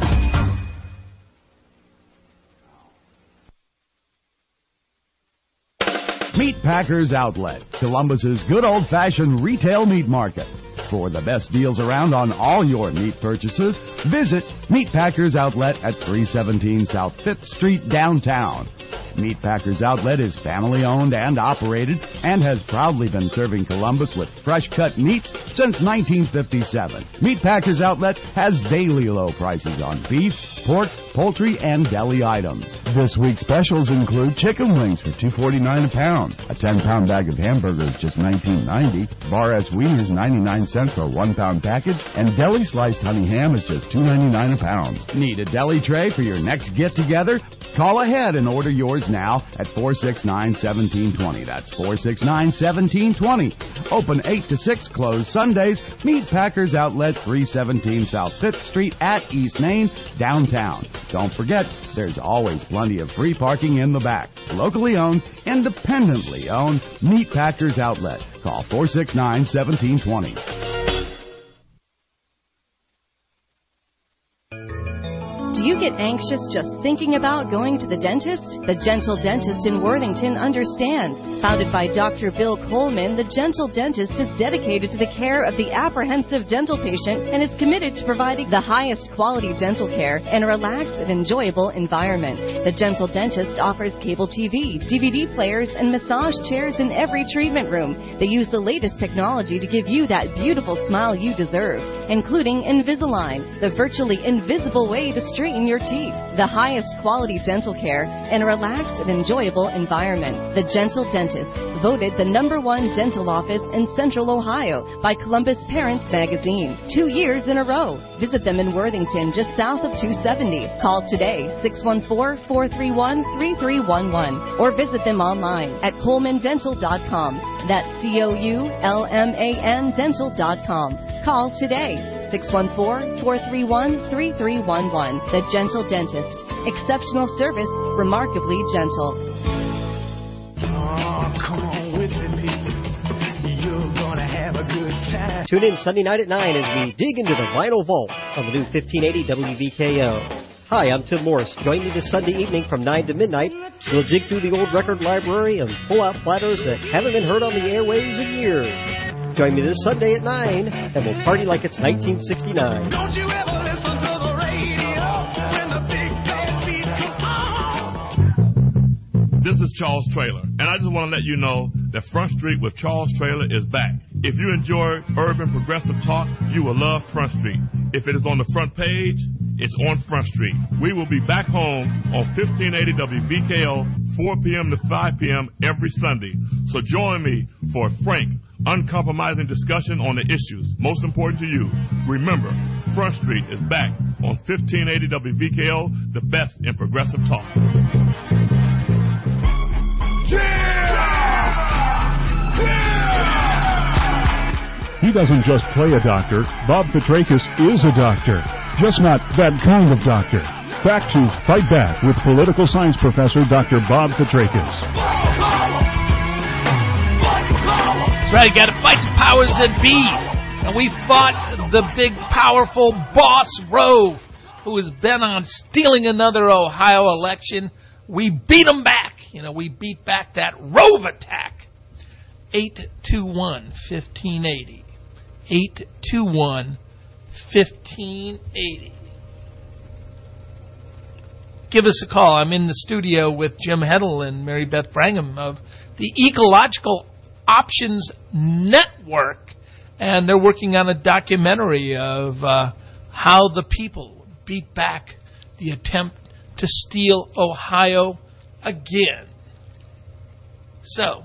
Meat Packers Outlet, Columbus's good old-fashioned retail meat market. For the best deals around on all your meat purchases, visit Meat Packers Outlet at 317 South 5th Street, downtown. Meat Packers Outlet is family-owned and operated and has proudly been serving Columbus with fresh-cut meats since 1957. Meat Packers Outlet has daily low prices on beef, pork, poultry, and deli items. This week's specials include chicken wings for $2.49 a pound, a 10-pound bag of hamburgers just $19.90, Bar S wieners 99 cents for a 1-pound package, and deli sliced honey ham is just $2.99 a pound. Need a deli tray for your next get-together? Call ahead and order yours now at 469-1720. That's 469-1720. Open 8 to 6, closed Sundays. Meat Packers Outlet, 317 South 5th Street at East Main, downtown. Don't forget, there's always plenty of free parking in the back. Locally owned, independently owned, Meat Packers Outlet. Call 469-1720.
Do you get anxious just thinking about going to the dentist? The Gentle Dentist in Worthington understands. Founded by Dr. Bill Coleman, the Gentle Dentist is dedicated to the care of the apprehensive dental patient and is committed to providing the highest quality dental care in a relaxed and enjoyable environment. The Gentle Dentist offers cable TV, DVD players, and massage chairs in every treatment room. They use the latest technology to give you that beautiful smile you deserve, including Invisalign, the virtually invisible way to straighten your teeth. The highest quality dental care in a relaxed and enjoyable environment. The Gentle Dentist, voted the #1 dental office in Central Ohio by Columbus Parents Magazine 2 years in a row. Visit them in Worthington, just south of 270. Call today, 614-431-3311, or visit them online at ColemanDental.com. That's COULMAN Dental.com. Call today, 614-431-3311. The Gentle Dentist. Exceptional service, remarkably gentle.
Oh, come on with me, people. You're gonna have a good time.
Tune in Sunday night at 9 as we dig into the vinyl vault on the new 1580 WVKO. Hi, I'm Tim Morris. Join me this Sunday evening from 9 to midnight. We'll dig through the old record library and pull out platters that haven't been heard on the airwaves in years. Join me this Sunday at 9, and we'll party like it's 1969.
Don't you ever listen to the radio when the big bad beat comes on.
This is Charles Traylor, and I just want to let you know that Front Street with Charles Traylor is back. If you enjoy urban progressive talk, you will love Front Street. If it is on the front page, it's on Front Street. We will be back home on 1580 WVKO, 4 p.m. to 5 p.m. every Sunday. So join me for a frank, uncompromising discussion on the issues most important to you. Remember, Front Street is back on 1580 WVKO, the best in progressive talk.
He doesn't just play a doctor. Bob Petrakis is a doctor, just not that kind of doctor. Back to Fight Back with political science professor Dr. Bob Petrakis.
That's right, got to fight the powers that be. And we fought the big, powerful boss Rove, who was bent on stealing another Ohio election. We beat him back. We beat back that Rove attack. 821-1580. 821-1580. give us a call. I'm in the studio with Jim Heddle and Mary Beth Brangham of the Ecological Options Network, and they're working on a documentary of how the people beat back the attempt to steal Ohio again. So,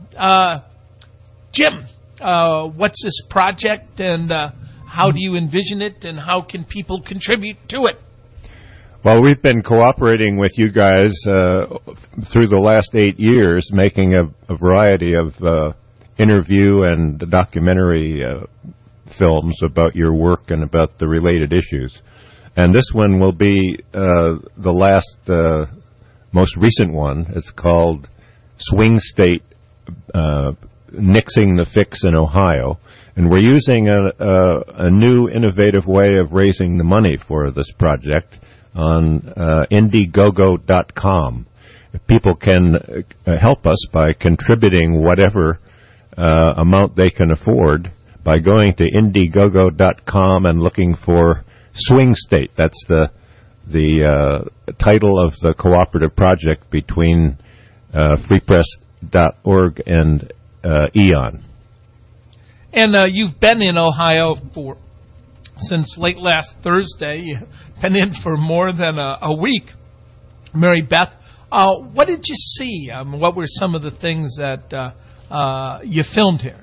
Jim, what's this project, and how do you envision it, and how can people contribute to it?
Well, we've been cooperating with you guys through the last 8 years, making a variety of interview and documentary films about your work and about the related issues. And this one will be the last, most recent one. It's called Swing State, Nixing the Fix in Ohio. And we're using a new innovative way of raising the money for this project on Indiegogo.com. People can help us by contributing whatever amount they can afford by going to Indiegogo.com and looking for Swing State. That's the title of the cooperative project between freepress.org and EON.
And you've been in Ohio since late last Thursday. You've been in for more than a week. Mary Beth, what did you see? What were some of the things that you filmed here?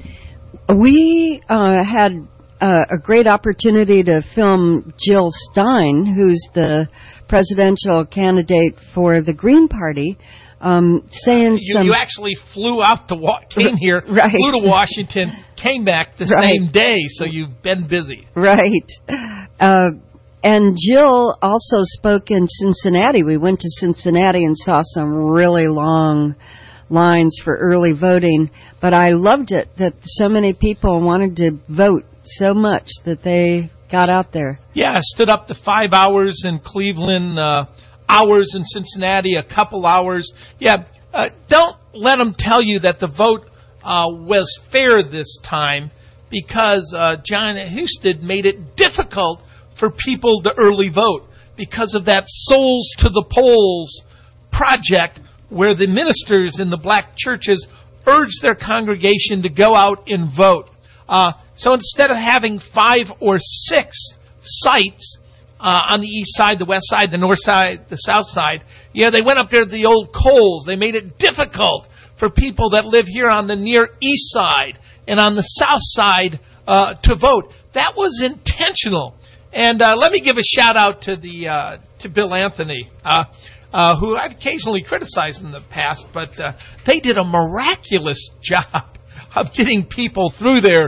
We had a great opportunity to film Jill Stein, who's the presidential candidate for the Green Party, saying
You actually flew out came here,
right.
Flew to Washington, came back the same day, so you've been busy.
Right. And Jill also spoke in Cincinnati. We went to Cincinnati and saw some really long lines for early voting, but I loved it that so many people wanted to vote so much that they got out there.
Yeah, I stood up to 5 hours in Cleveland, hours in Cincinnati, a couple hours. Yeah, don't let them tell you that the vote was fair this time, because John Husted made it difficult for people to early vote because of that Souls to the Polls project, where the ministers in the black churches urged their congregation to go out and vote. So instead of having 5 or 6 sites on the east side, the west side, the north side, the south side, they went up there to the old Coles. They made it difficult for people that live here on the near east side and on the south side to vote. That was intentional. And let me give a shout out to Bill Anthony, who I've occasionally criticized in the past, but they did a miraculous job of getting people through there.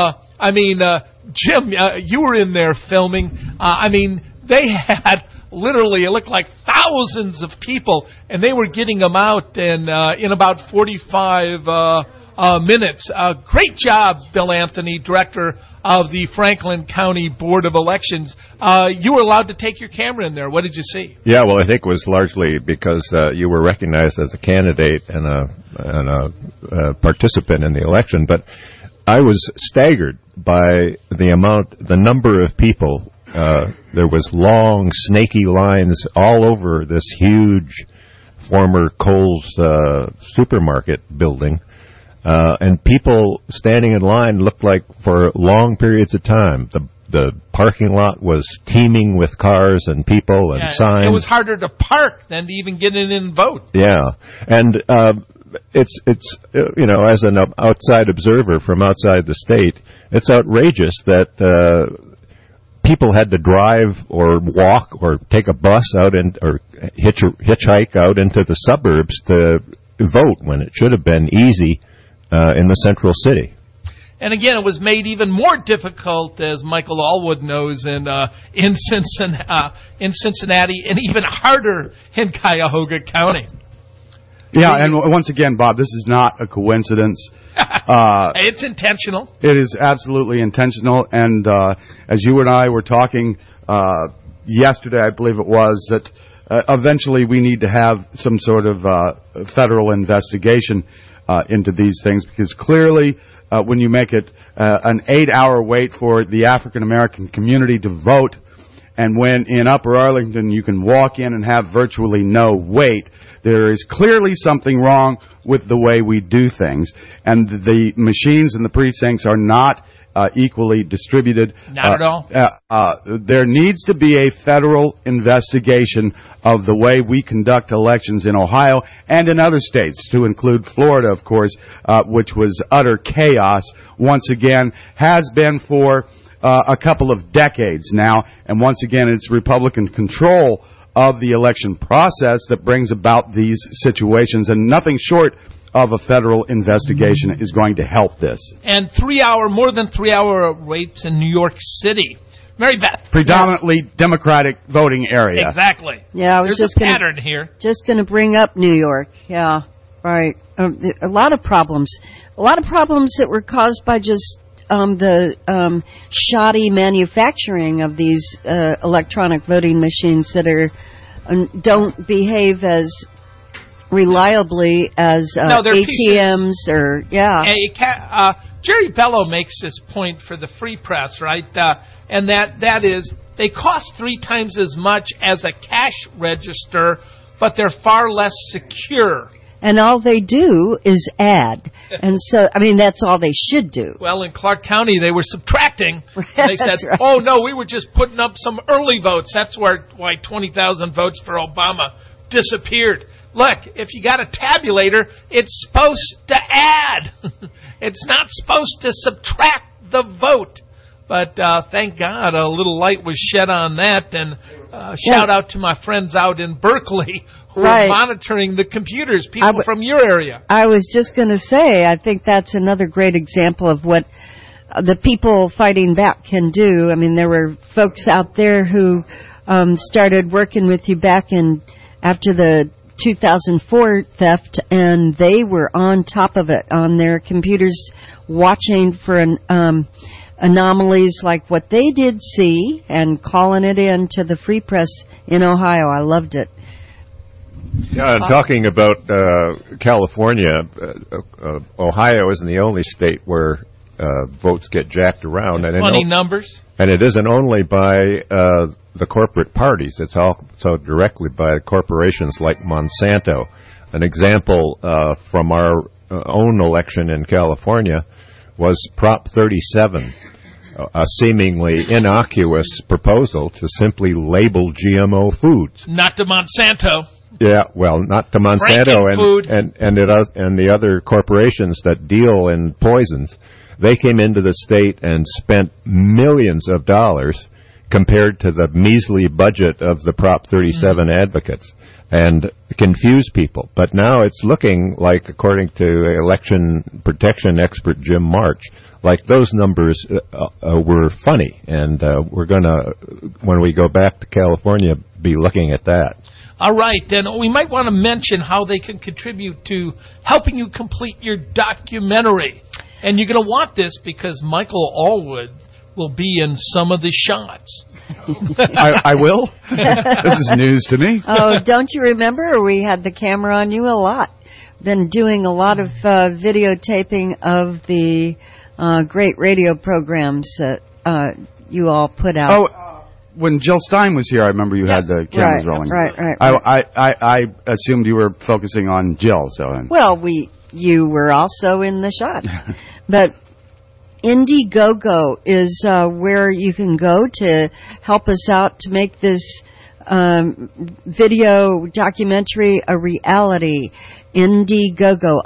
Jim, you were in there filming. They had literally, it looked like thousands of people, and they were getting them out in about 45 minutes. Great job, Bill Anthony, director of the Franklin County Board of Elections. You were allowed to take your camera in there. What did you see?
Yeah, well, I think it was largely because you were recognized as a candidate and a participant in the election. But I was staggered by the number of people. There was long, snaky lines all over this huge former Kohl's supermarket building. And people standing in line looked like for long periods of time. The parking lot was teeming with cars and people and signs.
It was harder to park than to even get in and vote.
Yeah, and it's as an outside observer from outside the state, it's outrageous that people had to drive or walk or take a bus out or hitchhike out into the suburbs to vote when it should have been easy in the central city.
And again, it was made even more difficult, as Michael Allwood knows, in Cincinnati, and even harder in Cuyahoga County.
Yeah, and once again, Bob, this is not a coincidence.
It's intentional.
It is absolutely intentional, and as you and I were talking yesterday, I believe it was, that eventually we need to have some sort of federal investigation into these things, because clearly when you make it an 8-hour wait for the African American community to vote, And when in Upper Arlington you can walk in and have virtually no wait, there is clearly something wrong with the way we do things. And the machines in the precincts are not equally distributed.
Not at all.
There needs to be a federal investigation of the way we conduct elections in Ohio and in other states, to include Florida, of course, which was utter chaos once again, has been for a couple of decades now. And once again, it's Republican control of the election process that brings about these situations, and nothing short of a federal investigation is going to help this.
And more than 3 hour waits in New York City. Mary Beth.
Predominantly Democratic voting area.
Exactly.
Yeah, I was
There's a pattern here.
Just going to bring up New York. Yeah, right. A lot of problems. A lot of problems that were caused by just the shoddy manufacturing of these electronic voting machines that don't behave as reliably as ATMs or
Jerry Bello makes this point for the Free Press, right? And that is they cost 3 times as much as a cash register, but they're far less secure.
And all they do is add. And so, I mean, that's all they should do.
Well, in Clark County, they were subtracting. And they said,
right.
oh, no, we were just putting up some early votes. That's why 20,000 votes for Obama disappeared. Look, if you got a tabulator, it's supposed to add. It's not supposed to subtract the vote. But thank God a little light was shed on that. And shout out to my friends out in Berkeley who are monitoring the computers, people from your area.
I was just going to say, I think that's another great example of what the people fighting back can do. I mean, there were folks out there who started working with you back after the 2004 theft, and they were on top of it on their computers, watching for anomalies like what they did see and calling it in to the Free Press in Ohio. I loved it.
Yeah, and talking about California, Ohio isn't the only state where votes get jacked around. And
funny numbers.
And it isn't only by the corporate parties. It's also directly by corporations like Monsanto. An example from our own election in California was Prop 37, a seemingly innocuous proposal to simply label GMO foods.
Not to Monsanto.
Yeah, well, not to Monsanto and the other corporations that deal in poisons. They came into the state and spent millions of dollars compared to the measly budget of the Prop 37 advocates, and confuse people. But now it's looking like, according to election protection expert Jim March, like those numbers were funny, and we're going to, when we go back to California, be looking at that.
All right, then we might want to mention how they can contribute to helping you complete your documentary. And you're going to want this because Michael Allwood will be in some of the shots.
I will? This is news to me.
Oh, don't you remember? We had the camera on you a lot. Been doing a lot of videotaping of the great radio programs that you all put out.
Oh, when Jill Stein was here, I remember you had the cameras rolling.
Right.
I assumed you were focusing on Jill.
Well, you were also in the shot. But Indiegogo is where you can go to help us out to make this video documentary a reality. Indiegogo,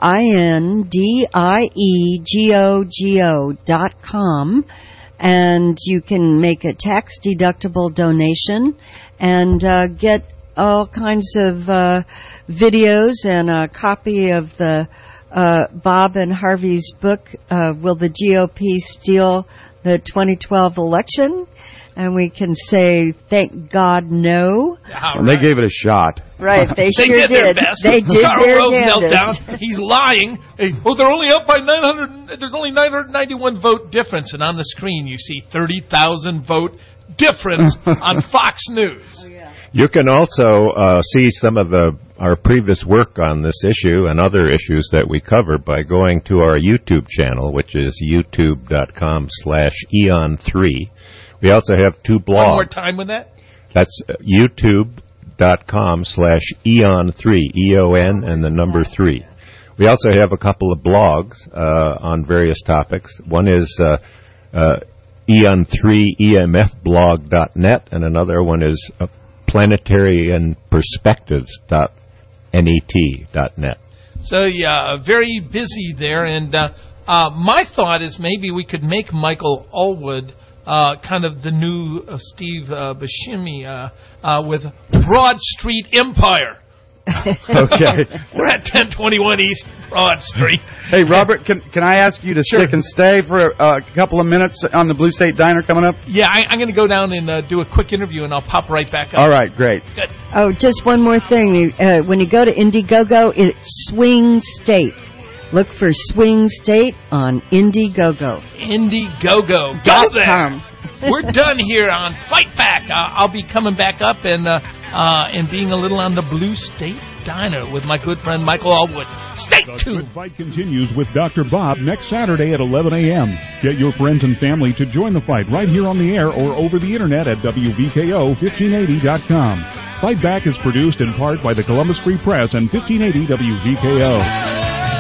INDIEGOGO.com. And you can make a tax-deductible donation and get all kinds of videos and a copy of the Bob and Harvey's book, Will the GOP Steal the 2012 Election? And we can say, thank God, no.
And they gave it a shot.
Right, they sure did. They did their damnedest.
He's lying. They're only up by 900. There's only 991 vote difference, and on the screen you see 30,000 vote difference on Fox News.
You can also see some of our previous work on this issue and other issues that we cover by going to our YouTube channel, which is youtube.com/Eon3. We also have 2 blogs.
One more time with that?
That's youtube.com/Eon3, EON and the number 3. We also have a couple of blogs on various topics. One is Eon3EMFblog.net, and another one is planetarianperspectives.net.
So, yeah, very busy there. And my thought is maybe we could make Michael Allwood kind of the new Steve Buscemi with Broad Street Empire.
Okay.
We're at 1021 East Broad Street.
Hey, Robert, can I ask you to stick and stay for a couple of minutes on the Blue State Diner coming up?
Yeah, I'm going to go down and do a quick interview, and I'll pop right back up.
All right, great.
Good.
Oh, just one more thing. When you go to Indiegogo, it's Swing State. Look for Swing State on Indiegogo.
Indiegogo. Go there. We're done here on Fight Back. I'll be coming back up and being a little on the Blue State Diner with my good friend Michael Allwood. Stay tuned.
The fight continues with Dr. Bob next Saturday at 11 a.m. Get your friends and family to join the fight right here on the air or over the internet at WVKO1580.com. Fight Back is produced in part by the Columbus Free Press and 1580 WVKO.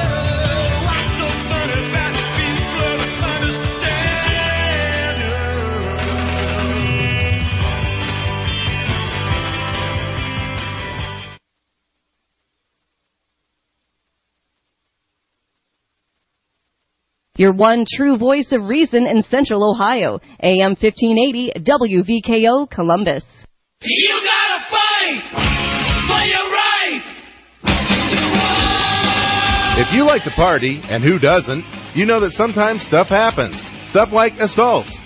Your one true voice of reason in Central Ohio. AM 1580, WVKO, Columbus.
You gotta fight for your right to
If you like to party, and who doesn't, you know that sometimes stuff happens. Stuff like assaults,